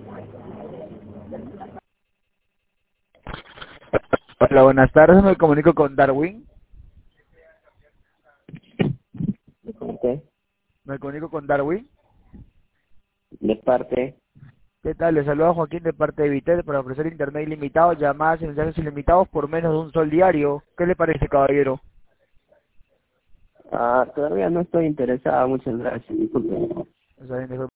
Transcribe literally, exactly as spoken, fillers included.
Hola, buenas tardes, me comunico con Darwin. Ok. Me comunico con Darwin. De parte, ¿Qué tal? Les saluda Joaquín de parte de Vitel para ofrecer internet ilimitado, llamadas y mensajes ilimitados por menos de un sol diario. ¿Qué le parece, caballero? ah, todavía no estoy interesada, muchas gracias, disculpe. O sea,